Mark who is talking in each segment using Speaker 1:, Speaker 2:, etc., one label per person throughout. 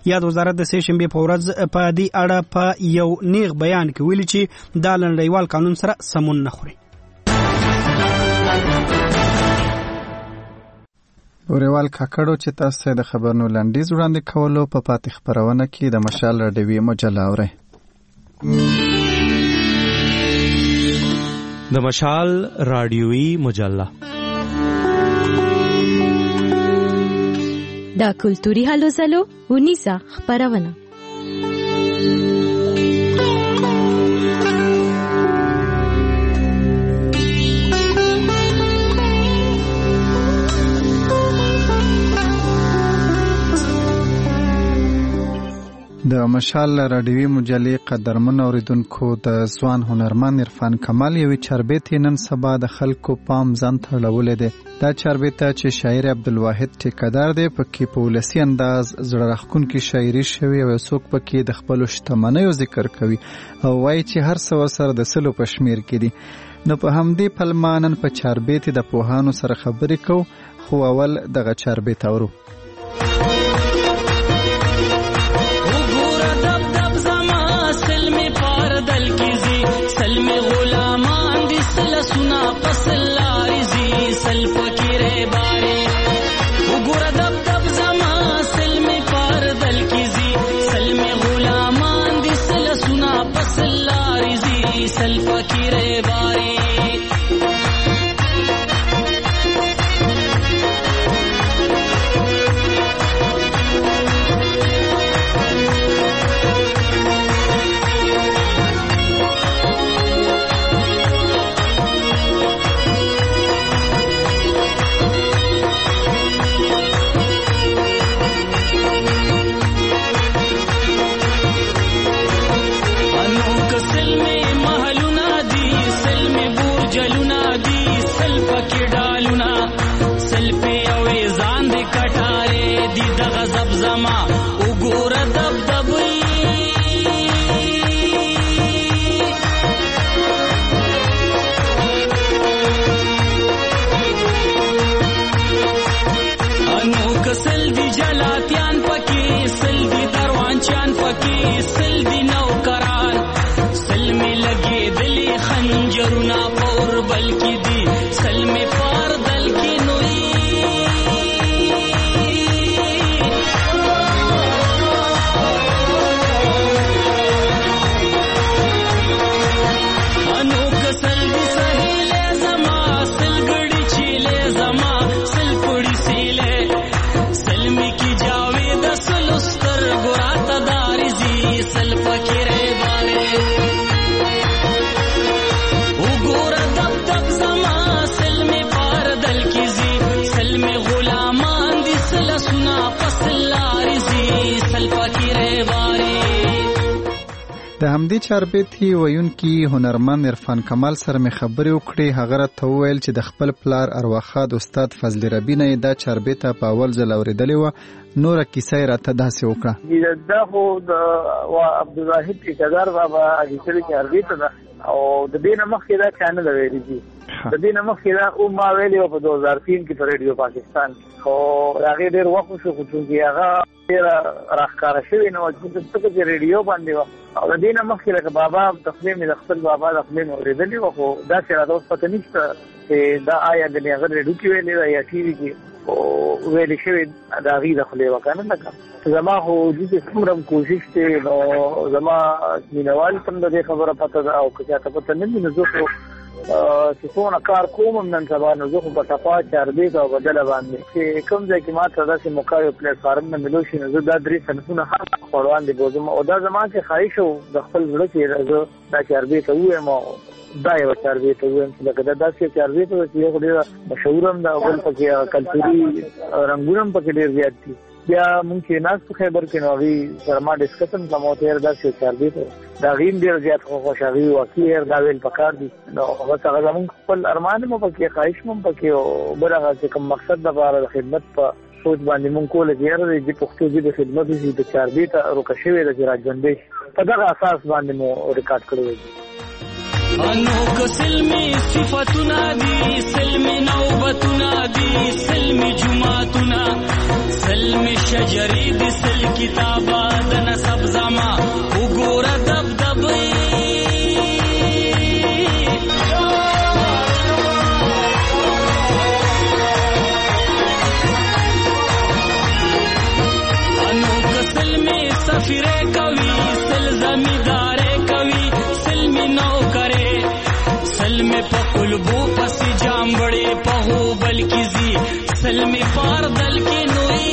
Speaker 1: یاد وزارت د سه شنبه په ورځ په دې اړه په یو نیغ بیان کې ویلي چې دا نړیوال قانون سره سمون نه خوري.
Speaker 2: اوریوال کاکړو چې تاسو د خبرونو لنډیز وړاندې کولو په پاتې خبرونه کې د مشال راډیوي مجله اورئ.
Speaker 3: د مشال راډیوي مجله
Speaker 4: دا کلتوري هلو ځلو ونیسه خبرونه.
Speaker 2: د مشال راډیوي مجلې قدرمن اوریدونکو د ځوان هنرمند عرفان کمال یوې چاربیتې نن سبا د خلکو پام ځان ته اړولی دی. دا چاربیته چې شاعر عبدالواحد ټیکهدار دی پکې په ولسي انداز زړه راښکونکې شاعري شوې او څوک پکې د خپلو شتمنیو ذکر کوي او وایي چې هر څه ورسره د سلو په شمېر کې دي. نو په همدې پلمه نن په چاربیتې د پوهانو سره خبرې کوو، خو اول دغه چاربیت اورو. د همدې چاربیتې ویونکي هنرمند عرفان کمال سره مې خبرې وکړې. هغه راته وویل چې د خپل پلار ارواښاد استاد فضل ربی نه دا چاربیته په اول ځل اورېدلې وه. نوره کیسه یې راته داسې وکړه.
Speaker 5: دا خو د عبدالواحد ټیکهدار بابا اخیستلې چاربیته ده او د دې نه مخکې دا چا نه ده ویلې دي. د دې نه مخکې دا ما ویلې وه په 2003 کې په ریډیو پاکستان، خو هغې ډېر وخت وشو خو چونکې هغه ډېره راښکاره شوې نه وه ځکه چې ریډیو باندې وه او د دې نه مخکې لکه بابا د خولې مې د خپل بابا د خولې مې اورېدلې وه، خو داسې راته اوس پته نشته چې دا آیا د هغه ریډیو کې ویلې ده یا ټي وي کې ویلې شوې د هغې د خولې وه که نه لکه زما خو دې څومره کوشش دی نو زما مینوال ته هم د دې خبره پته ده او که چاته پته نه وي نو زه خو چې څونه کار کوم نن سبا نو زه خو په ټپا چاربیت او بدله باندې چې کوم ځای کې ماته داسې موقع یو پلیټفارم نه میلو شي نو زه دا 3 صنفونه هم وړاندې بوځم او دا زما چې خواهش و د خپل زړه چې زه دا چاربیت ووایم او دا یو چاربیت ووایم چې لکه دا داسې چاربیت و چې یو خو ډېره مشهور هم ده او بل پکې کلتوري رنګونه هم پکې ډېر زیات دي. بیا مونږ چې ناست په خیبر کې نو هغوی سره ما ډسکسن کوم او ته داسې چاربیت د هغې هم ډېر زیات خوښ هغوی واقعي دا ویل پکار دي نو بس هغه زمونږ خپل ارمان هم پکې خواهش هم پکې او بل هغه چې کوم مقصد دپاره د خدمت په سوچ باندې مونږ کوله چې یاره د پښتو ژبې خدمت وشي د چاربیت روکه شوې ده چې راژوندی شي په دغه اساس باندې مو ریکارډ کړی دی.
Speaker 6: انو سلمی صفتنا دی سلمی نوبتنا دی سلمی جماعتنا سلم شجری د سل کتابه د نسب زما وګوره دبدبې انو کسل می سفیره کوي سل زمیداره کوي سل می نو کرے سل می په قلبو پس جامبړې په هو بلکی زی سل می پار دل کې نوې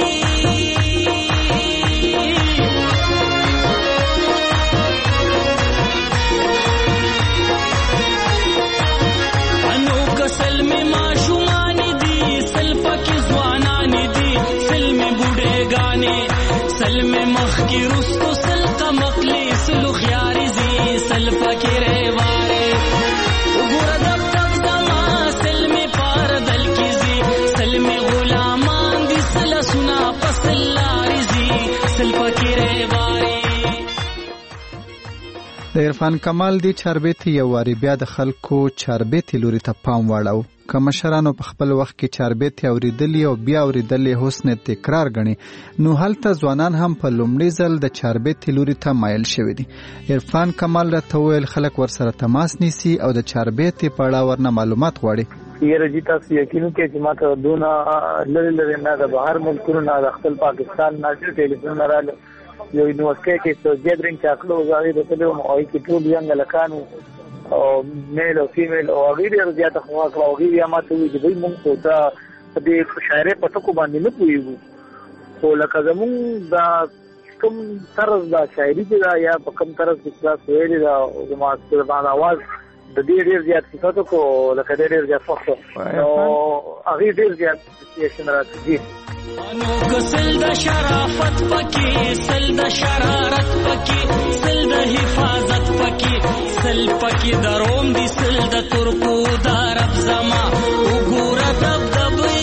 Speaker 6: انو کسل می ماشومان دي سل پکې ځوانان دي سل می بوډه غانې سل می مخ کې رستو سل قمقلي سل خياري زي سل پکې رواره وګوره دب دب زما سل می پار دل کې زي سل می غلامان دي سل سنا پسل لاري زي سل پکې رواره.
Speaker 2: د عرفان کمال دی چاربیتي یو واری بیا د خلکو چاربیتي لوري ته پام واړو که مشرانو په خپل وخت کې چاربیتي اوریدلی او بیا اوریدلی حسن تکرار غني نو هلته ځوانان هم په لومړي ځل د چاربیتي لوري ته مایل شوي دي. عرفان کمال راته وویل خلک ورسره تماس نیسي او د چاربیتي په اړه ورنه معلومات غواړي.
Speaker 5: یره جی تاسو یقین کې چې ماته دونه لری نه د بهر ملکونو نه د خپل پاکستان نه ټلیفون رااله یو یونیورسيټي کې څو جګرین چاکلو زاوی د تلو او کې ټول ینګ لکانو او میل او فیمیل او غیر زیاته خوا او غیر ماته وي چې دوی مونږ ته د شاعرۍ په ټکو باندې نه پوهیږو خو لکه زمونږ دا کوم طرز دا شاعري دا یا په کوم طرز کې تاسو ویلي دا زما ستاسو आवाज د دې ډیر زیات صفاتو کو لکه ډیر زیات فخر او هغه ډیر زیات سیاسي راځي
Speaker 6: انو کسل د شرافت پکې سل د شرارت پکې سل د حفاظت پکې سل پکې دروم دي سل د ترکو د عرب زما وګوره دبدبې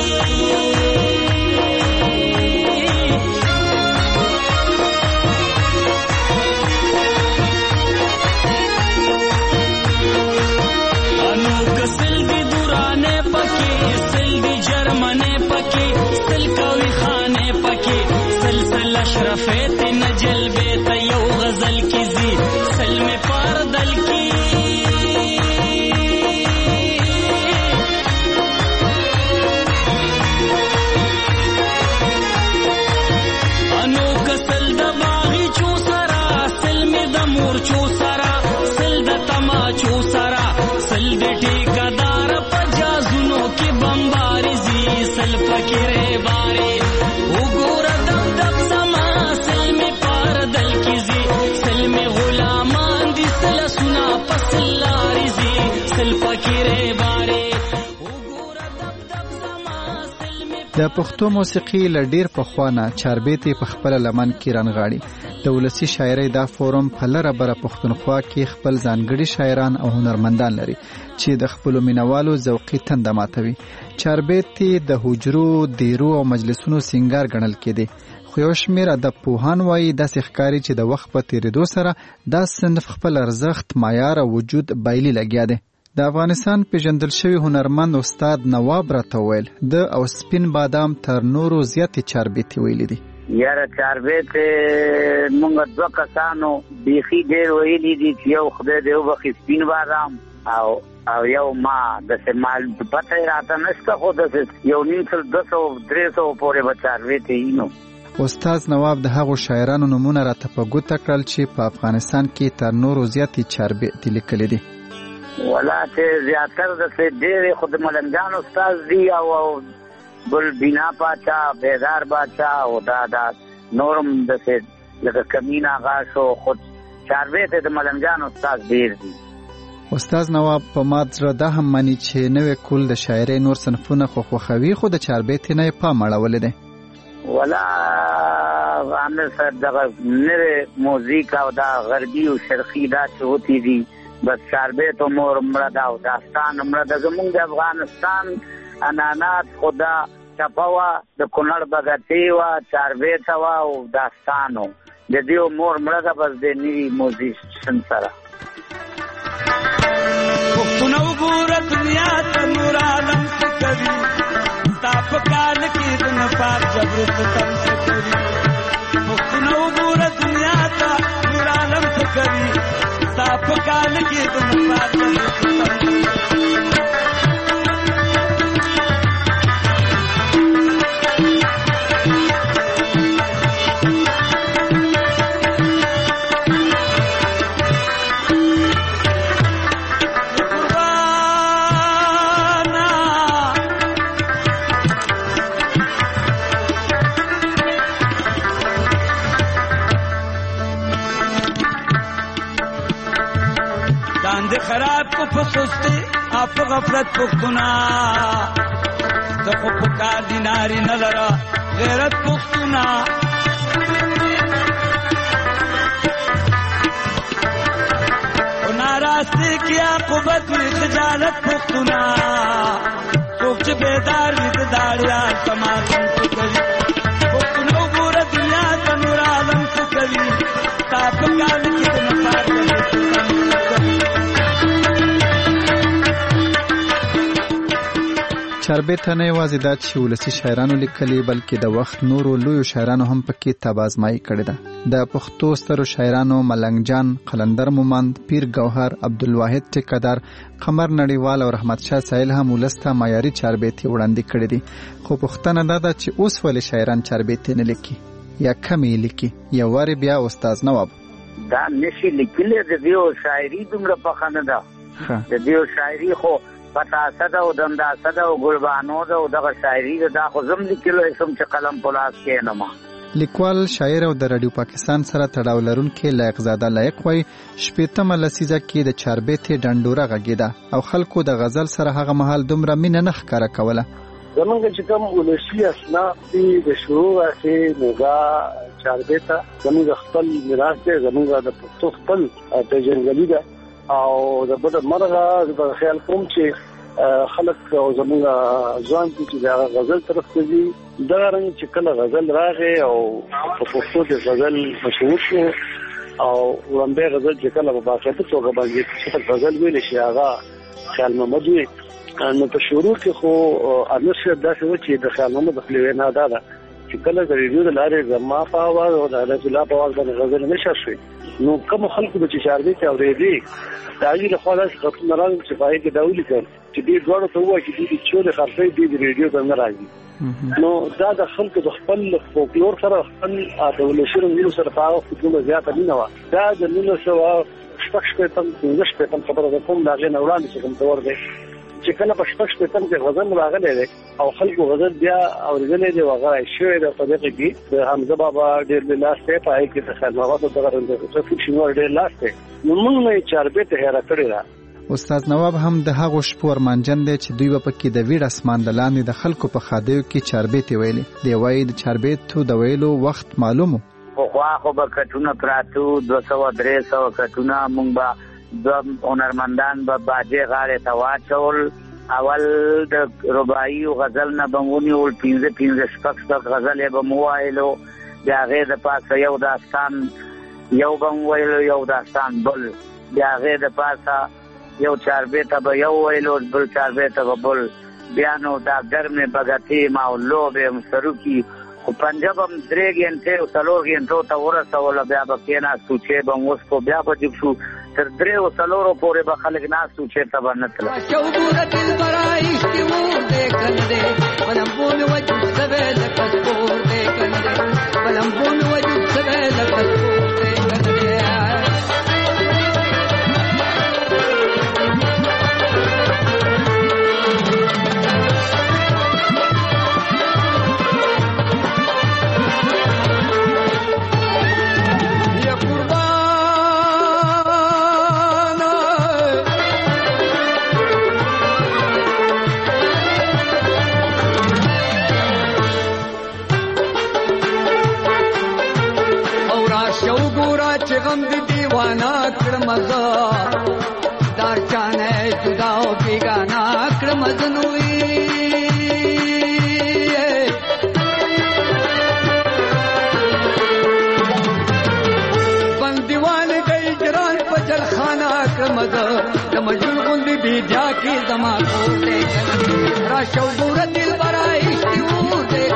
Speaker 6: انو کسل دی دورانه پکې سل دی جرمنه پکې سل کوي خانه پکې سلسل اشرفیت نجل بیت یو غزل کی زی سل میں پار دل کی انو کسل د باغی چو سرا سل میں د مور چو سرا سل د تماچو سرا سل د ټیکدار پجازونو کې بمباری زی سل پکره بارے وګوره دب دب زما سل می پار دل کی زی سل می غلامان دي سل سنا پسل لاري زی سل پکره بارے وګوره دب دب زما سل می
Speaker 2: د پښتو موسیقي لډیر په خوانه چاربیتي په خپل لمن کې رانغاړي. د ولسی شاعرۍ دا فورم په لره بره پښتونخوا کې خپل ځانګړي شاعران او هنرمندان لري چې د خپل مینوالو ذوقي تنده ماتوي. چاربیتي د حجرو دیرو او مجلسونو سنگار ګڼل کېدی خو یو شمېر ادب پوهان وایي داسې ښکاري چې د وخت په تېرېدو سره دا صنف خپل ارزښت معیار او وجود بایلي لګیا دی. د افغانستان پیژندل شوی هنرمند استاد نواب راته وویل د او سپین بادام تر نورو زیاتې چاربیتي ویلي دي.
Speaker 7: یاره چاربیتي مونږ دوه کسانو بیخي ډېر ویلي دي چې یو خدای دې وبخښي سپین بادام او یو ما داسې مال پته یې راته نشته خو داسې 150-200-300 پورې به چاربیتي وي نو.
Speaker 2: استاد نواب د هغو شاعرانو نومونه راته په ګوته کړل چې په افغانستان کې تر نورو زیاتې چاربیتي لیکلي دي.
Speaker 7: ولا چې زیاتر داسې ډېرې خو د ملنګان استاد دي او ګل بینا پاچا بیدار باچا او دا نورم داسې لکه کمین آغا شو خود چاربیتي د ملنګان استاد ډېر دي.
Speaker 2: استاد نواب په مات زړه دا هم مني چې نوې کول د شاعرۍ نور صنفونه خو خوښوي خو د چاربیتي نه یې پام اړولی دی.
Speaker 7: ولا عامر صاحب دغه نوې موزیک او دا غربي او شرقي دا چې ہوتی دي بس چاربیت و مور مړه دا او داستان مړه د زمونږ د افغانستان انانات خدا چپوا د کونړ بغتې وه چاربیت وه او داستانو د دې مور مړه ده بس د نوي موزیشن سره.
Speaker 6: پښتون وګوره دنیا ته نور عالم کوي تا پکال کې د نفاق جبر ستم کوي پښتون وګوره دنیا ته نور عالم څه کوي ستا پکال کې د نفاق جبر ستم کوي خراب کو پسوستے آپ غفلت پختونا دخو پکار دیناری نظرہ غیرت پختونا ناراستے کیا قبت میں خجالت پختونا سوچ بیدار وید داریا سماتن سکری پختونو گورا دنیا تنور عالم سکری تاپ کال کی دنفار
Speaker 2: چاربیته نه یوازې دا چې ولسي شاعرانو لیکلي بلکې د وخت نورو لویو شاعرانو هم پکې تبازمایي کړې ده. د پښتو سترو شاعرانو ملنګ جان، قلندر مومند، پیر ګوهر، عبدالواحد ټیکهدار، قمر نړیوال او رحمت شاه سایل هم ولس ته معیاري چاربیتې وړاندې کړې دي. خو پوښتنه دا ده چې اوس ولې شاعران چاربیتې نه لیکي یا کمې لیکي؟ یو وارې بیا استاد نواب
Speaker 7: دا نشي لیکلی د دیو شاعري دومره پخه نه ده. د دیو شاعري خو پتاسه ده او دنداسه ده او ګلبانو ده او دغه شاعري ده. دا خو زم لیکلو سم چې قلم په لاس کې نه ما.
Speaker 2: لیکوال، شاعر او د رادیو پاکستان سره تړاو لرونکي لایق زاده لایق وایي 80مه لسیزه کې د چاربیتې ډنډوره غږېده او خلکو د غزل سره هغه مهال دومره مینه نه ښکاره کوله.
Speaker 5: زمونږ چې کوم ولسي اصناف دي د شروع کې نوګا چاربیته زمونږ خپل میراث دی، زمونږ د پښتو خپل پیژندګلوي ده او د بده مرغه د خیال کوم چې خلک او زمونږ ځوان چې د غزل طرف ته دي دا رنګ چې کله غزل راغی او په پښتو د غزل مشهور شو او ولنبه غزل چې کله په باقاعده توګه باندې چې غزل ویل شي هغه خیال محمد وي. نو په شروع کې خو انشر داسې و چې د خیال محمد خپل وینا دا ده چې کله د ریډیو د لارې زما په اواز او د رسول الله په اواز باندې غزل نشه شوی نو کوم خلکو چې چاربیتې اورېدي دا یې له خلاص خپل راځي چې پای کې دا ولیکل چې دې ډوړو ته وایي چې دې چوره خرڅې دې ریډیو ته نه راځي. نو دا د خلکو د خپل فولکلور سره خپل د ولشرم ویلو سره تاو خپل زیاته نه و. دا د 1915 خبره ده کوم دا غن وړاندې چې کوم تور دی چې کله په 15 کې غزل راغلی دی او خلکو غزل بیا اورېدلې دی وغه شوی د په دغه کې د حمزه بابا ډېر لاسته پای کې د خلوات دغه د فکشنور ډېر لاسته نو موږ نه چاربیته هره کړی را.
Speaker 2: استاد نواب هم د هغو شپو ارمانجن دی چې دوی په کې د ویډ اسمان د لاندې د خلکو په خادیو کې چاربیتې ویلې دی. وایي د چاربیتو د ویلو وخت معلومو
Speaker 7: خو به کټونه پراتو 200-300 کټونه مونږ به د هنرمندان به باجې غاړې ته واچول. اول د رباعي او غزل نه بمونی ول 15 غزل به مو وایلو بیا غیر د پاسه یو داستان یو بم ویلو یو داستان بل بیا غیر د پاسه یو چاربیته به یو ویلو بل چاربیته به بل بیا نو دا ګرمه بغتی ما لوبه مسروکی خو پنجابم 3 غنټه او 4 غنټو ته ورسول بیا به کینا سوچې بم اوس کو بیا به شو تر 3 او 4 پورې به خلک نه سوچې ته باندې
Speaker 6: شوګور دل برای استور دې کنده ولمبون وجود سبل کسپور دې کنده ولمبون وجود سبل کسپور دې کنده غم دی دیوانا کرمزا دار چانے جدا و بیگانا کرمزنوی بندیوان دی جران پجل خانا کرمزا دمجل غندی بی جا کی زمان کھولے راشو گورا دل برائی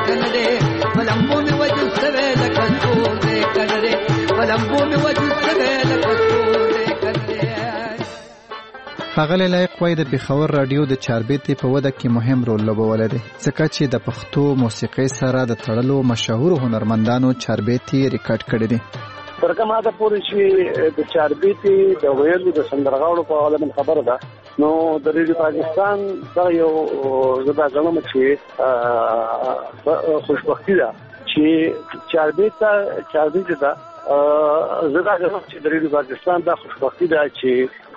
Speaker 8: کنه ولمبو می وجود سوي لکه څور دې کنه ولمبو می وجود سوي لکه څور دې کنه.
Speaker 2: ښاغلی لایق وایي د پېښور راډیو د چاربیتې په وده کې مهم رول لوبولی دی ځکه چې د پښتو موسیقۍ سره د تړلو مشهورو هنرمندانو چاربیتې ریکارډ کړي دي.
Speaker 9: تر کومه حده پورې چې د چاربیتې د ویلو د سندرغاړو په اړه من خبره ده نو د ریډیو پاکستان دا یو زدا غنم چې خوشبختی ده چې چاربیتې ده زدا غنم چې د ریډیو پاکستان دا خوشبختی ده چې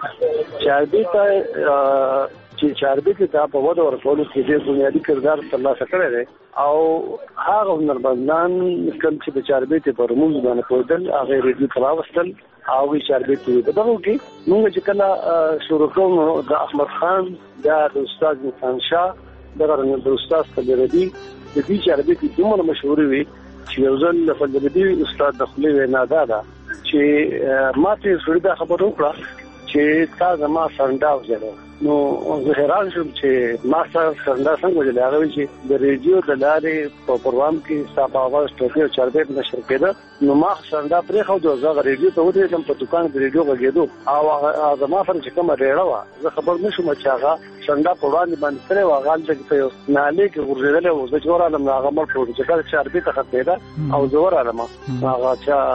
Speaker 9: چاربیتې ته په وده ورکولو کې ډېر بنیادي کردار ترلاسه کړی دی او هغه هنرمندان کوم چې د چاربیتې په رموز باندې پوهېدل هغه ریډیو ته راوستل او وی چاربیتې په دغه کې موږ چې کله شروع کوو د احمد خان د استاد نثان شاه دغه د استاد فضلالدین د دې چاربیتې دومره مشهورې وي چې یو ځل فضلالدین استاد د خولې وینا دا ده چې ما ته سړي دا خبره وکړه چې تا زما سرنډا وځلو نو زه حیران شوم چې ما سره سرنډا څنګه وځل هغه چې د ریډیو د لارې په پروګرام کې صاحب आवाज ټوکې چاربیت نشر کېده نو ما سرنډا پرې خو د زغ ریډیو ته ودرېدم په دکان د ریډیو غږېدو او زما سره چې کومه ریړه وه زه خبر نشوم چې هغه سرنډا په وړاندې باندې کړې وه هغه هلته په یو نالې کې غورځېدلی و زه چې ورغلم نو هغه مړ شو چې کله چاربیته ختمېده او زه ورغلم هغه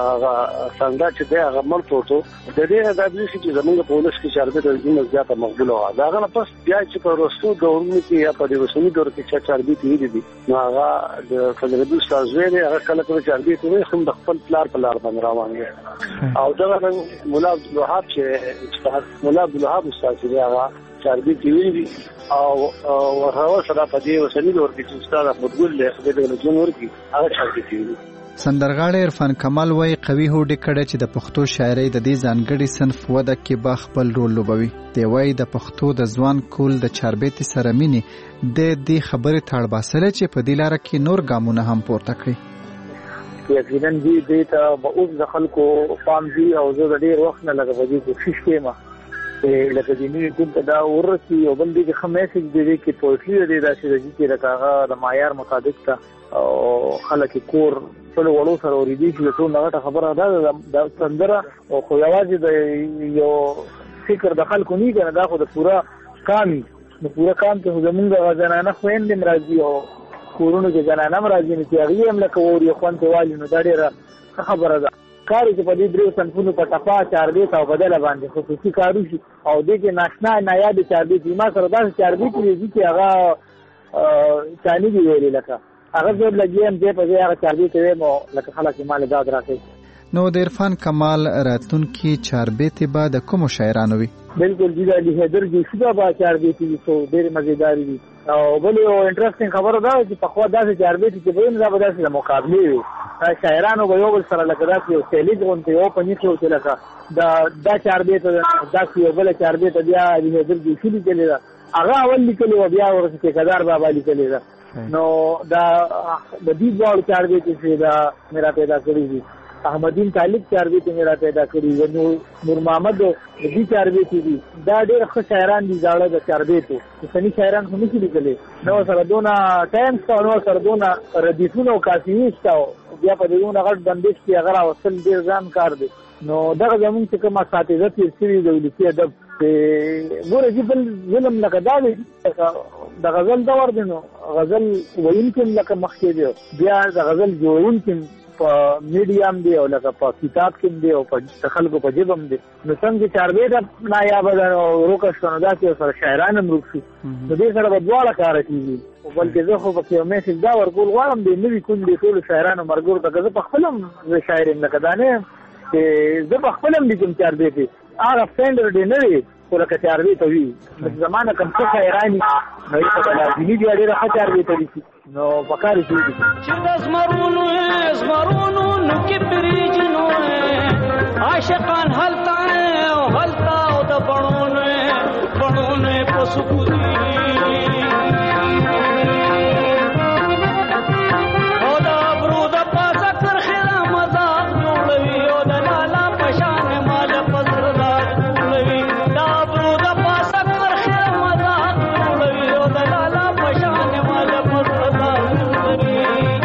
Speaker 9: سرنډا چې دی هغه مړ پروت و د دې نه دا برېښي چې زمونږ په ولس کې چاربیته دومره زیاته مقبوله وه د هغه نه پس بیا چې په وروستو دورونو کې یا په دې اوسني دور کې چې چاربیتې ویلي دي نو هغه د فضلالدین استاد زوی دی هغه کله کله چاربیتې وایي خو د خپل پلار په لار باندې روان دی او دغه مولا عبدالوهاب چې مولا عبدالوهاب استاد چې هغه چاربیتې ویلي دي او هغه سره په دې اوسني دور کې چې استاد احمدګل له خدای د جمهور کې هغه چاربیتې ویلي.
Speaker 2: سندرغاړی عرفان کمال وایي قوي هوډ کړی چې د پښتو شاعرۍ د دې ځانګړي صنف وده کې به خپل رول لوبوي. دی وایي د پښتو د ځوان کول د چاربیتې سره مینې د دې خبرې تاړ باسلی چې په دې لاره کې نور ګامونه هم پورته کړي.
Speaker 5: یقینا دې ته به اوس د خلکو پام دي او زه د ډېر وخت نه لږه په دې کوشش کوم چې لکه د نوي ګوند ته دا ورسي او بل دې کې ښه میسج دی کې پویټري دی داسې راځي چې لکه هغه د معیار مطابق ته او خلک کور ټولو وړو سره اورېدي چې ټول نغټه خبره ده د سندره او خو یوازې د یو فکر د خلکو نه کنه دا خو د پورا کامي د پورا کام ته زمونږ زنانه خويندې مرضی او کورونو کې زنانه مرضی نه چې هغه هم لکه ووري خوان ته والی نو دا ډیره خبره ده کار چې په دې درو سنفونو په ټپا چاربیت او بدله باندې خصوصي کارو شي او دې کې ناشنا نایاب چاربیت ما سره دا چاربیت دي چې هغه چاني دی ویلي لکه هغه زه لګیم دې په دې هغه چاربیت نو لکه خلک مال داد راکې.
Speaker 2: نو د عرفان کمال راتلونکي چاربیتې به د کومو شاعرانو وي؟
Speaker 5: بالکل جی علی حیدر جی شوبه با چاربیتې سو ډېر مزیدار دي او بل یو انټرېسټینګ خبره ده چې په خوا داسې چاربیتې چې به نه به داسې مقابله وي شاعرانو به یو بل سره لکه داسې یو سیلیز غونډه یو په نیټو چې لکه دا چاربیتې داسې یو بل چاربیتې بیا علی حیدر جی شلی کړي دا هغه اول لیکلي و بیا ورته ټیکدار بابا لیکلي دا نو دا د دې ډول چاربیتې چې دا میرا پیدا کړی دي احمدین طالب چاربیتې میرا پیدا کړی و نور محمد دې چاربیتې دي دا ډېر ښه شاعران دي زاړه د چاربیتو سني شاعران هم نشي لیکلي نو سره دونه ټایم ستو نو سره دونه ردیفونه او کافي ستو بیا په دې دونه غټ بندش کې هغه اوسل ډېر ځان کار دی نو دغه زمونږ چې کومه اساتذه تیر شوي د ولسي ادب ګوره چې بل ظلم لکه دا دی د غزل دور دی نو غزل ویونکي لکه مخکې دی بیا د غزل جوړونکي په میډیم دی او لکه په کتاب کې دی او په خلکو په جبم دی نو څنګه چاربیته نایاب ده او روکشتنو داسې سره شاعران هم روک شي نو دې سره به دواړه کاره کېږي بلکې زه خو پکې یو میسج دا ورکول غواړم د نوي کون دې ټولو شاعرانو ملګرو ته که زه په خپل هم زه شاعر یم لکه دا نه یم چې زه په خپل هم لیکم چاربیتې هغه سټنډرډ یې نه وي خو لکه چاربیته وي زمانه کم څه شاعران نو یې په لازمي بیا ډېره ښه چاربیته لیکي نو پکار شي
Speaker 6: چې د زمرونو نو کې پریجنو عاشقان هلتا او د بڼونو په سکوتی او د ابرو د پاسه کرخلا مذاق جوړوي او د لالا پشان مال پزردار جوړوي د ابرو د پاسه کرخلا مذاق جوړوي او د لالا پشان مال پزردار جوړوي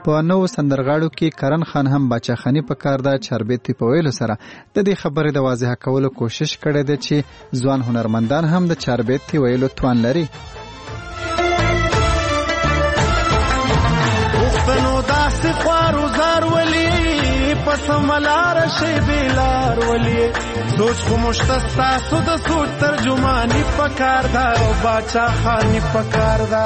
Speaker 2: په نو سندرغاړو کې کرن خان هم باچاخانی په کار ده چاربیتې په ویلو سره د دې خبرې د واضح کولو کوشش کړی دی چې ځوان هنرمندان هم د چاربیتې ویلو توان لري.
Speaker 10: پښتنو داسې خوارو زار ولي پس ملار شي بیلار ولي سوچ خو مشتستا سو د سوچ ترجمانی پکار دا او باچاخانی پکار دا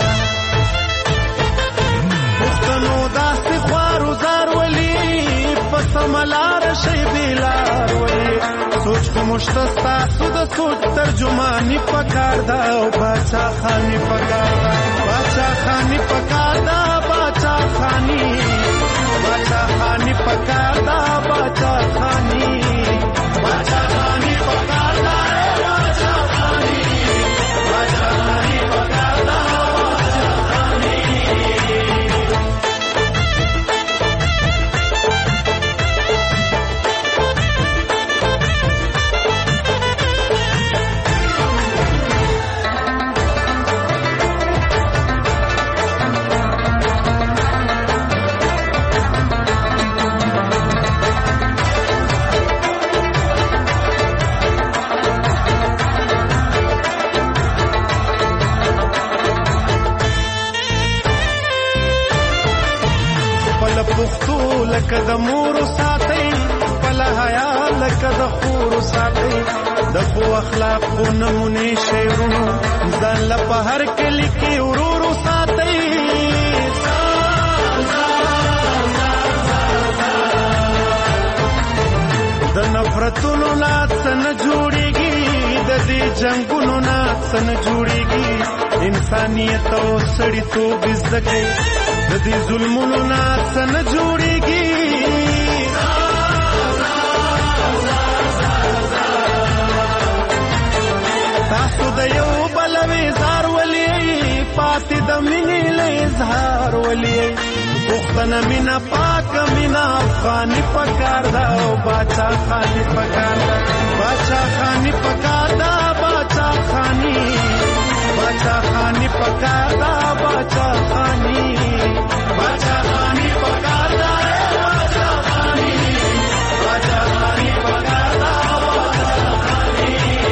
Speaker 10: پښتنو داسې خوارو زار ولي پس ملار شي بیلار ولي سوچ خو مشتستا سو د سوچ ترجمانی پکار دا او باچاخانی پکار دا باچاخانی پکار دا باچاخانی باچاخانی پکار دا باچاخانی باچاخانی پکار دا باچاخانی باچاخانی پکار دا باچاخانی لکه د مور ساتي خپل حیا لکه د خور ساتي د خو اخلاق خو نمونه شعرونو ځان له په هر کلی کې ورورو ساتي د نفرتونو لاس نه جوړيږي د دې جنگونو لاس نه جوړيږي انسانيت او سړیتوب زده کوي د دې ظلمونو لاس نه جوړيږي تاسو د یو بل وزار ولي پاتې د مینې له اظهار ولي پښتنه مینا پاک مینا افغاني پکار دا او باچاخانی پکار دا باچاخانی پکار دا باچاخانی باچاخانی پکار دا باچاخانی باچاخانی پکار دا باچاخانی باچاخانی پکار دا باچاخانی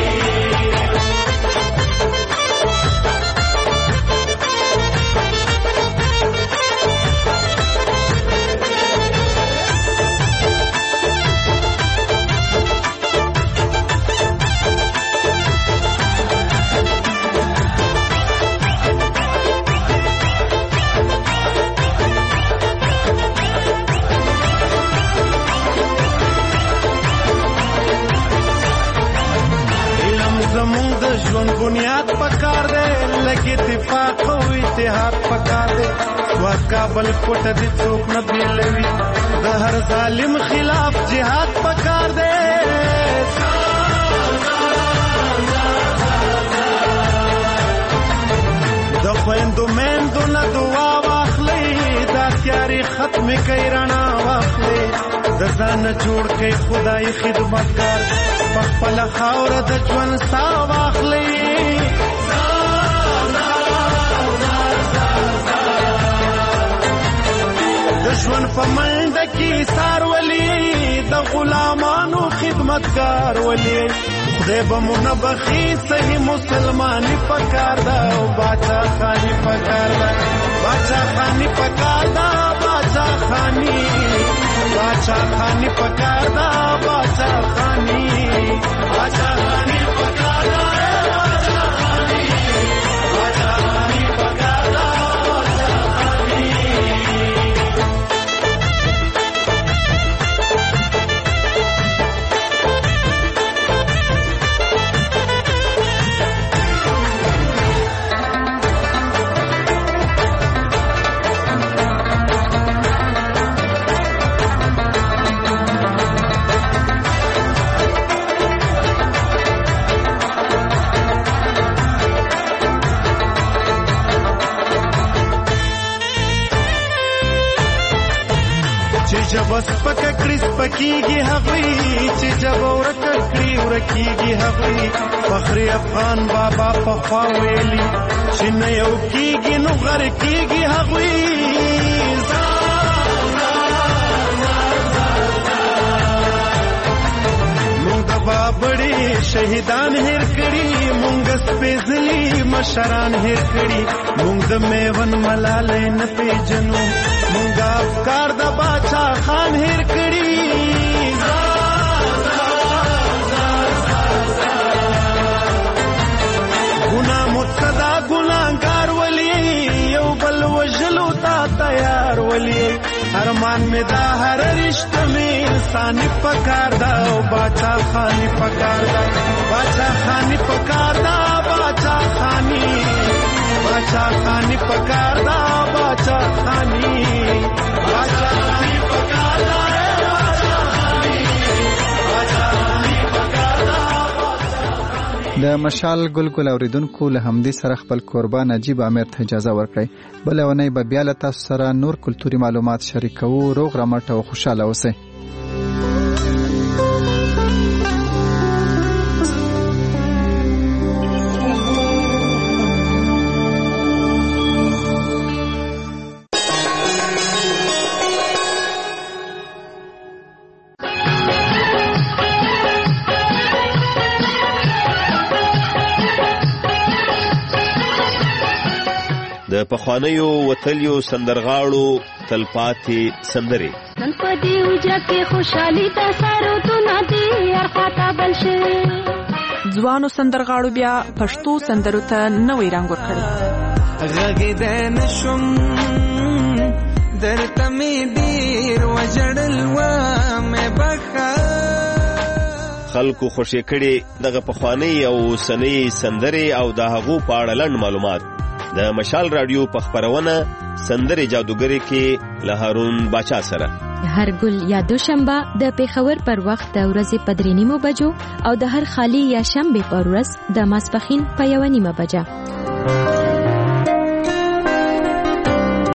Speaker 10: بنیاد پکار دے لگی اتفاق او اتحاد پکار دے وکابل پټ دي څوک نه بیلوي د هر ظالم خلاف جهاد پکار دے د خويندو مېندو نه دعا واخلي دا تیاری ختم کوي رڼا واخلي د ځان جوړ کوي خدای خدمتګار په خپل خاور د ژوند سا واخلي د ژوند په منډه کې سار ولي د غلامانو خدمتګار ولي خدای به مونږ بخي صحیح مسلماني پکار دا او باچاخانی پکار دا باچاخانی پکار دا باچاخانی باچاخانی پکار دا باچاخانی باچاخانی پکار دا باچاخانی باچاخانی پکار دا باچاخانی بس پک کریس پکیږي هغوی چې جب ورکړي ورکیږي هغوی فخر افغان بابا په خوا ویلي چې نه یو کیږي نو غر کیږي هغوی شهیدان هیر کړي مونږ سپېڅلي مشران هیر کړي مونږ د میون ملالۍ نه پیژنو مونږ افکار د باچا خان هیر کړي ګناه مرتدا ګناهګار ولي یو بل وژلو ته تیار ولي ارمان می دا هر رشتہ می انسانی پکار دا باچا خانی پکار دا باچا خانی پکار دا باچا خانی پکار دا باچا خانی پکار دا
Speaker 2: د مشال ګلګل اوریدونکو له همدې سره خپل قربان نجیب امیر ته اجازه ورکړئ بل ونی به بیا له تاسو سره نور کلتوري معلومات شریکو روغ رمټ او خوشاله اوسئ
Speaker 11: د پخوانیو وتلیو سندرغاړو تلپاتې سندرې
Speaker 12: نن په دې وجه کې خوشحالي د سرودونه دي ارخواته بل شوي
Speaker 13: ځوانو سندرغاړو بیا پښتو سندرو ته نوی رنګ ورکړی
Speaker 14: غږېدی نشم درته مې ډېر وژړل ومې بخښه
Speaker 11: خلکو خوشې کړي دغه پخوانۍ او اوسنۍ سندرې او د هغو په اړه لنډ معلومات د مشال رادیو په خپرونه سندرې جادوګري کې له هارون باچا سره
Speaker 4: هر ګل یا دوشنبه د پیښور پر وخت د ورځې په 3:30 بجو او د هر خالی یا شنبه پر ورځ د ماسپښین په 1:30 بجه